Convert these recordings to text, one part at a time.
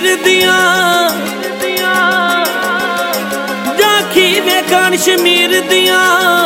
दियां जाखी वेखण शमीर दियां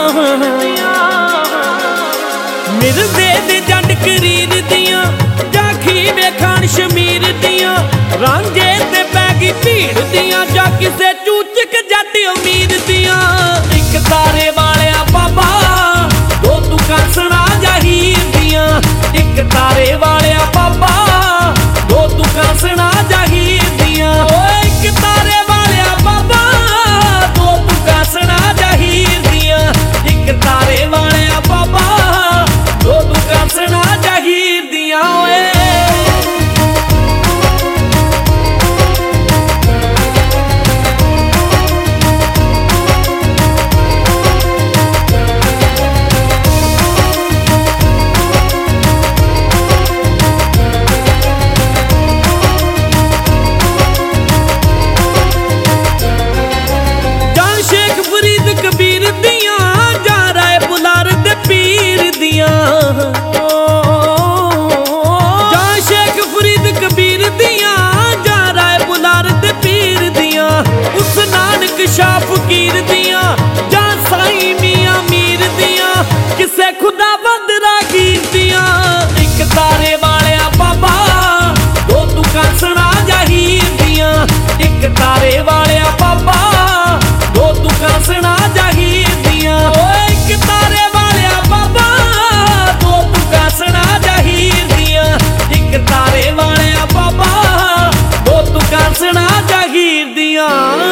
मिलदे दे जंड करीर दियां जाखी वेखण शमीर दियां रांझे ते पै गई भीड़ दियां जा किसे चूचक जट अमीर दियां इक तारे वालिया बाबा दो तुकां सुणा जा हीर दियां इक तारे वालिया बाबा दो तुकां सुणा जा हीर दियां इक तारे वालिया बाबा दो तुकां सुणा जा हीर दियां इक तारे वालिया बाबा दो तुकां सुणा जा हीर दियां शाह फकीर दियां जा साई मियां मीर दियां किसे खुदा बंद रागीर दियां इक तारे वालिया बाबा दो तुकां सुणा जा हीर दियां इक तारे वालिया बाबा दो तुकां सुणा जा हीर दियां इक तारे वालिया बाबा दो तुकां सुणा जा हीर दियां इक तारे वालिया बाबा दो तुकां सुणा जा हीर दियां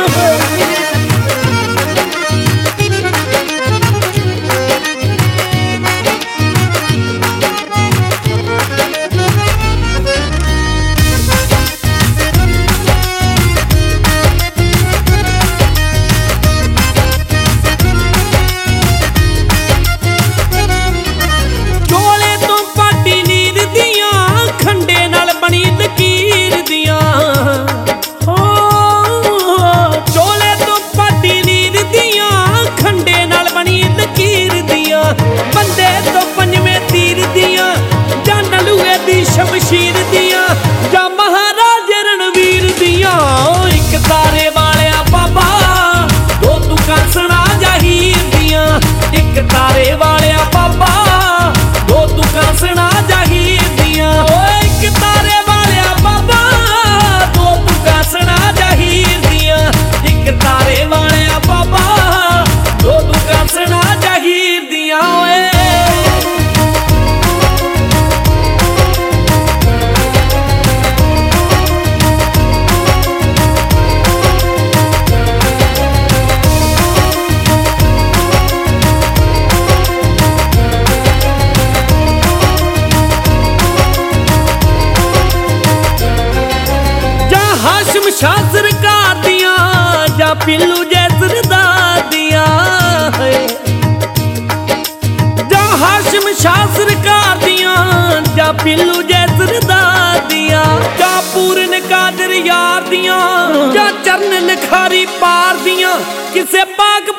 शमशीर दियां जा महाराज रणवीर दियां इक तारे वालिया बाबा दो तुकां सुणा जा हीर दियां इक तारे वालिया बाबा दो तुकां सुणा जा हीर दियां इक तारे वालिया बाबा दो तुकां सुणा जा हीर दियां इक तारे वालिया बाबा दो तुकां सुणा जा हीर दियां शाह सरकार दियां जा पिल्लू जै सरदार दियां जा हाशिम शाह सरकार दियां जा पिल्लू जै सरदार दियां जा पूरन कादर यार दियां जा चरण लिखारी पार दियां किसे पाक